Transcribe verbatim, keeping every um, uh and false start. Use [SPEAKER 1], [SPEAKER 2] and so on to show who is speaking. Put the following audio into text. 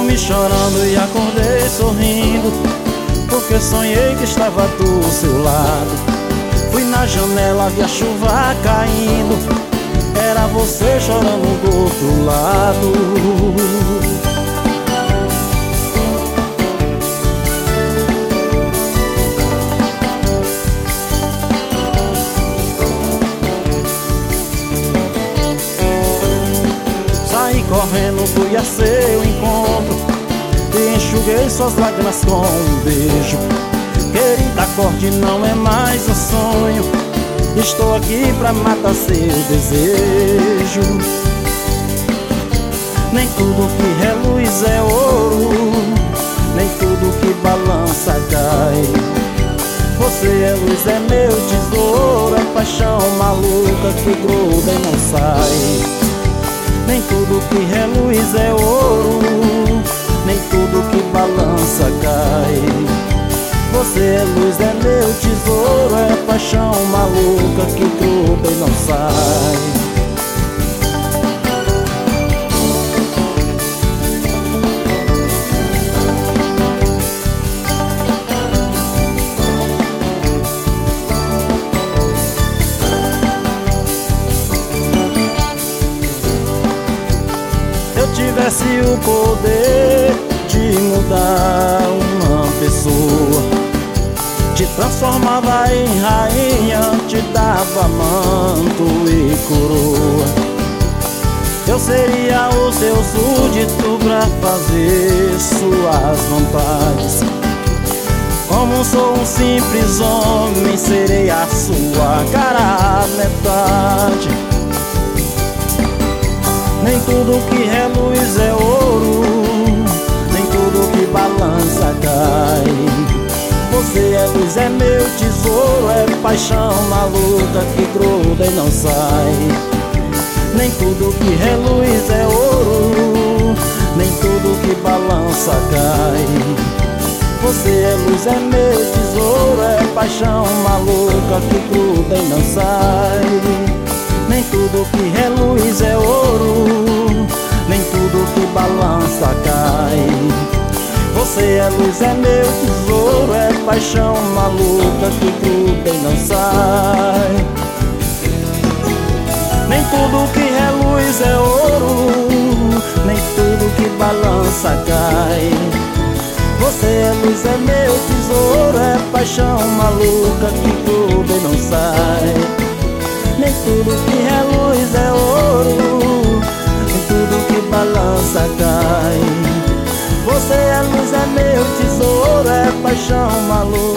[SPEAKER 1] Dormi chorando e acordei sorrindo, porque sonhei que estava do seu lado. Fui na janela, vi a chuva caindo, era você chorando do outro lado. Saí correndo, fui a seu encontro e enxuguei suas lágrimas com um beijo. Querida, acorde, não é mais um sonho, estou aqui pra matar seu desejo. Nem tudo que reluz é ouro, nem tudo que balança cai. Você é luz, é meu tesouro, é paixão maluca que gruda e não sai. Nem tudo que reluz é ouro, nem tudo que balança cai. Você é luz, é meu tesouro, é paixão maluca que gruda e não sai. Se eu tivesse o poder de mudar uma pessoa, te transformava em rainha, te dava manto e coroa. Eu seria o seu súdito pra fazer suas vontades. Como sou um simples homem, serei a sua cara metade. Nem tudo que reluz é ouro, nem tudo que balança cai. Você é luz, é meu tesouro, é paixão maluca que gruda e não sai. Nem tudo que reluz é ouro, nem tudo que balança cai. Você é luz, é meu tesouro, é paixão maluca que gruda e não sai. Nem tudo que reluz é ouro, nem tudo que balança cai. Você é luz, é meu tesouro, é paixão maluca que gruda e não sai. Nem tudo que reluz é ouro, nem tudo que balança cai. Você é luz, é meu tesouro, é paixão maluca que gruda e não sai. Nem tudo que reluz é ouro, nem tudo que balança cai. Você é luz, é meu tesouro, é paixão maluca